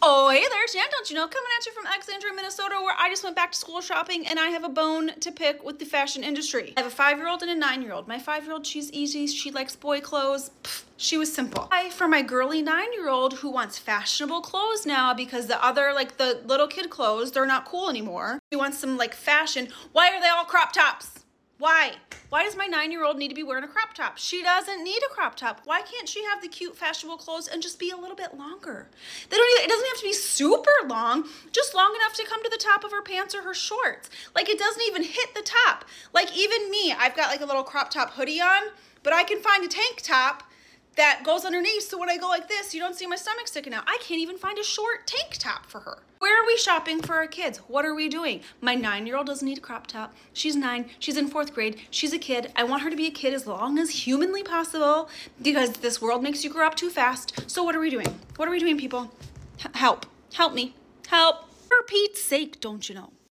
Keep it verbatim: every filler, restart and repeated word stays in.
Oh, hey there, Shan, don't you know? Coming at you from Alexandria, Minnesota, where I just went back to school shopping and I have a bone to pick with the fashion industry. I have a five-year-old and a nine-year-old. My five-year-old, she's easy. She likes boy clothes. Pfft, she was simple. I, for my girly nine-year-old who wants fashionable clothes now because the other, like the little kid clothes, they're not cool anymore. She wants some like fashion. Why are they all crop tops? Why? Why does my nine-year-old need to be wearing a crop top? She doesn't need a crop top. Why can't she have the cute fashionable clothes and just be a little bit longer? They don't even, it doesn't have to be super long, just long enough to come to the top of her pants or her shorts. Like it doesn't even hit the top. Like even me, I've got like a little crop top hoodie on, but I can find a tank top that goes underneath, so when I go like this, you don't see my stomach sticking out. I can't even find a short tank top for her. Where are we shopping for our kids? What are we doing? My nine-year-old doesn't need a crop top. She's nine, she's in fourth grade, she's a kid. I want her to be a kid as long as humanly possible because this world makes you grow up too fast. So what are we doing? What are we doing, people? H- help, help me, help. For Pete's sake, don't you know?